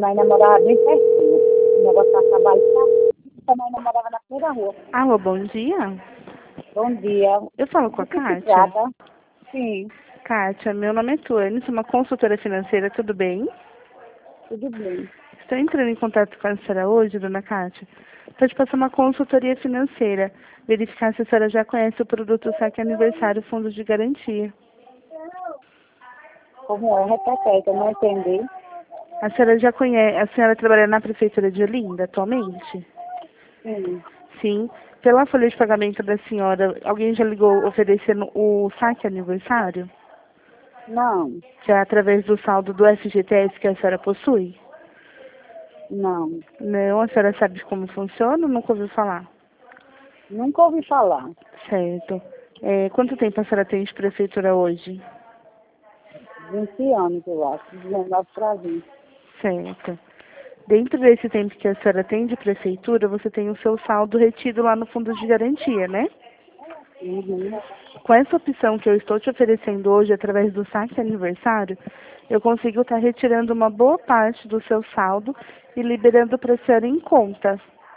Nós namorava bem pertinho. O negócio da trabalho, nós namorava na primeira rua. Alô, bom dia. Bom dia. Eu falo com a Do que se Kátia. trata? Sim, Kátia, meu nome é Tuane, sou uma consultora financeira, tudo bem? tudo bem. Estou entrando em contato com a senhora hoje, dona Kátia, para te passar uma consultoria financeira, verificar se a senhora já conhece o produto Saque Aniversário Fundo de Garantia. Como é? Repete aí, que eu não entendi. A senhora já conhece, a senhora trabalha na Prefeitura de Olinda atualmente? Sim, Sim. Pela folha de pagamento da senhora, alguém já ligou oferecendo o Saque Aniversário? não, Que é através do saldo do FGTS que a senhora possui? não. Não, a senhora sabe como funciona ou nunca ouviu falar? Nunca ouvi falar. Certo. Quanto tempo a senhora tem de prefeitura hoje? 20 anos, eu acho. 19 para 20. Certo. Dentro desse tempo que a senhora tem de prefeitura, você tem o seu saldo retido lá no fundo de garantia, né? Uhum. Com essa opção que eu estou te oferecendo hoje, através do saque aniversário, eu consigo estar retirando uma boa parte do seu saldo e liberando para a senhora em conta.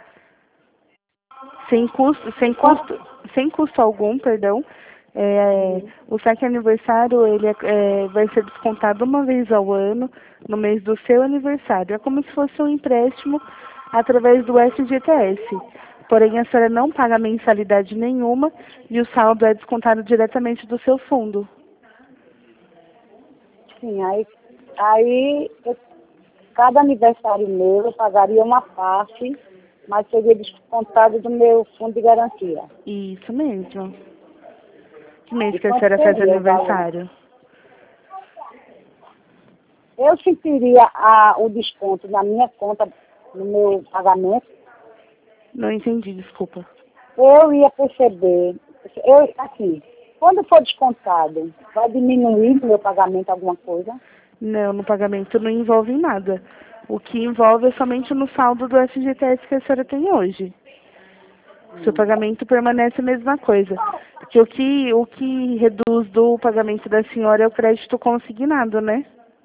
Sem custo algum, perdão. O saque aniversário vai ser descontado uma vez ao ano, no mês do seu aniversário. É como se fosse um empréstimo através do FGTS. Porém, a senhora não paga mensalidade nenhuma e o saldo é descontado diretamente do seu fundo. Sim, cada aniversário meu eu pagaria uma parte, mas seria descontado do meu fundo de garantia. Isso mesmo. Que mês E que a quanto senhora faz seria o valor? aniversário? Eu sentiria o desconto na minha conta, no meu pagamento, Não entendi, desculpa. eu ia perceber, assim, quando for descontado, vai diminuir no meu pagamento alguma coisa? Não, no pagamento não envolve nada. O que envolve é somente no saldo do FGTS que a senhora tem hoje. Seu pagamento permanece a mesma coisa. Porque o que reduz do pagamento da senhora é o crédito consignado, né?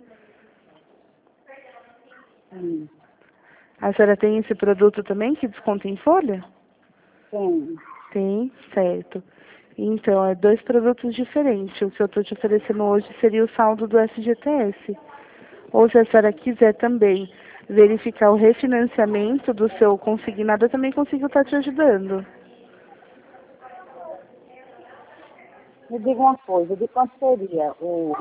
Sim, A senhora tem esse produto também que desconta em folha? sim. Tem, certo. Então, é dois produtos diferentes. O que eu estou te oferecendo hoje seria o saldo do FGTS. Ou se a senhora quiser também verificar o refinanciamento do seu consignado, eu também consigo estar te ajudando. Me diga uma coisa, de quanto seria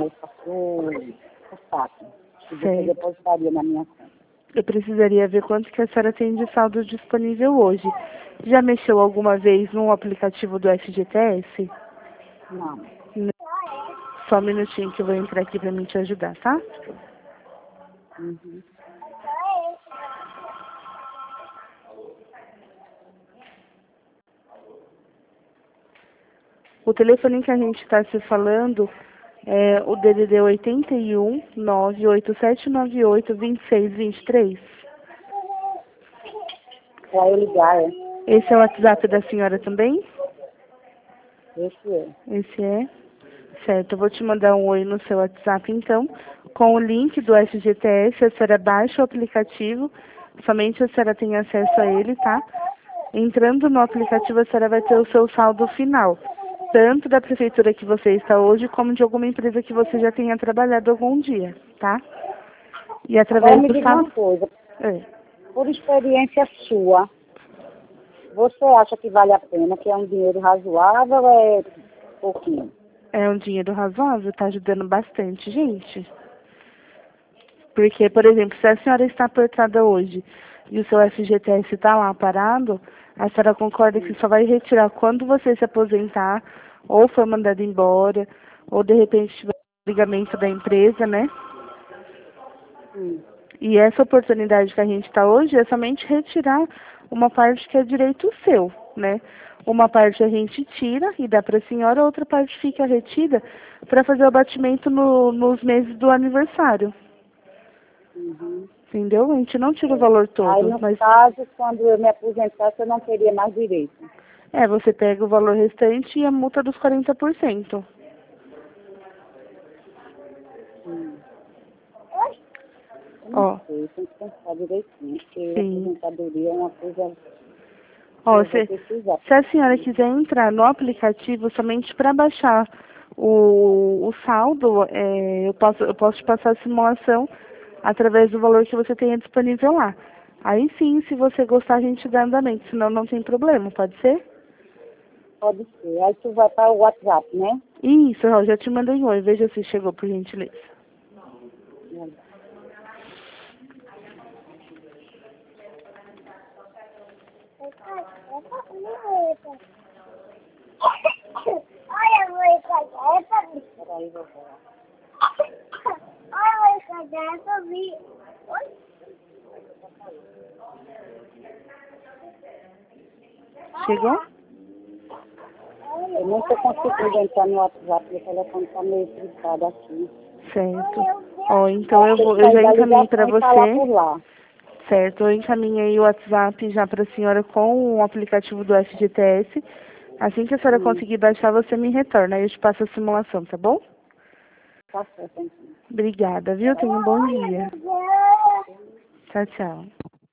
o saque que você Certo. depositaria na minha conta? Eu precisaria ver quanto que a senhora tem de saldo disponível hoje. Já mexeu alguma vez no aplicativo do FGTS? Não. Não. Só um minutinho que eu vou entrar aqui para mim te ajudar, tá? Uhum. O telefone que a gente está se falando é o DDD 81 98798 2623. Para eu ligar, é? Esse é o WhatsApp da senhora também? Esse é. Esse é? Certo, eu vou te mandar um oi no seu WhatsApp, então, com o link do FGTS, a senhora baixa o aplicativo, somente a senhora tem acesso a ele, tá? Entrando no aplicativo, a senhora vai ter o seu saldo final, tanto da prefeitura que você está hoje, como de alguma empresa que você já tenha trabalhado algum dia, tá? E Agora através me do diga uma saldo... coisa, É, por experiência sua, você acha que vale a pena, que é um dinheiro razoável ou é pouquinho? é um dinheiro razoável, tá ajudando bastante, gente. Porque, por exemplo, se a senhora está apertada hoje e o seu FGTS está lá parado, a senhora concorda que só vai retirar quando você se aposentar, ou for mandado embora, ou de repente tiver ligamento da empresa, né? Sim. E essa oportunidade que a gente está hoje é somente retirar uma parte que é direito seu, né? Uma parte a gente tira e dá para a senhora, a outra parte fica retida para fazer o abatimento nos meses do aniversário. Uhum. Entendeu? A gente não tira o É. valor Aí, todo, no mas caso, quando eu me aposentasse, eu não teria mais direito. você pega o valor restante e a multa dos 40%. Hum. Ó. Não sei, tem que pensar direitinho, porque Sim. a aposentadoria é uma coisa Ó, que eu vou se precisar. a senhora quiser entrar no aplicativo somente para baixar o saldo, eu posso te passar a simulação através do valor que você tenha disponível lá. Aí sim, se você gostar, a gente dá andamento, senão não tem problema, pode ser? Pode ser. Aí tu vai para o WhatsApp, né? Isso, ó, já te mandei um oi, veja se chegou, por gentileza. Olha, mãe, cadê? Peraí, vou falar. Olha, mãe, cadê? Chegou? Eu não estou conseguindo entrar no WhatsApp, meu telefone está meio tricado aqui. Certo. Ó, então eu Tem já que encaminhei para e falar você. por lá. Certo, eu encaminhei o WhatsApp já para a senhora com o aplicativo do FGTS. Assim que a senhora conseguir baixar, você me retorna. Aí eu te passo a simulação, tá bom? Tá certo, então. Obrigada, viu? Tenha um bom dia. Tchau, tchau.